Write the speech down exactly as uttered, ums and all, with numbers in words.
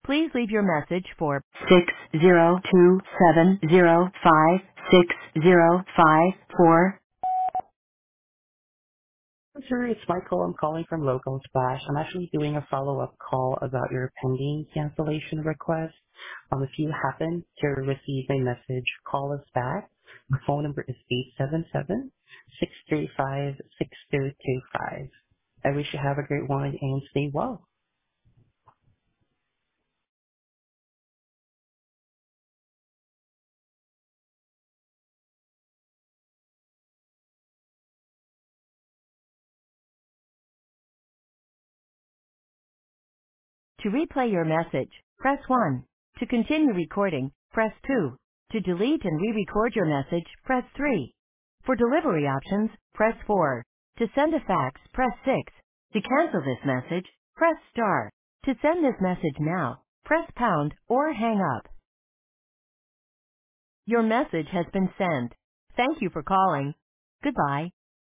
Please leave your message for six zero two seven zero five six zero five four. Sir, it's Michael. I'm calling from Local Splash. I'm actually doing a follow-up call about your pending cancellation request. Um, if you happen to receive a message, call us back. Our phone number is eight seven seven, six three five, six two two five. I wish you have a great one and stay well. To replay your message, press one. To continue recording, press two. To delete and re-record your message, press three. For delivery options, press four. To send a fax, press six. To cancel this message, press star. To send this message now, press pound or hang up. Your message has been sent. Thank you for calling. Goodbye.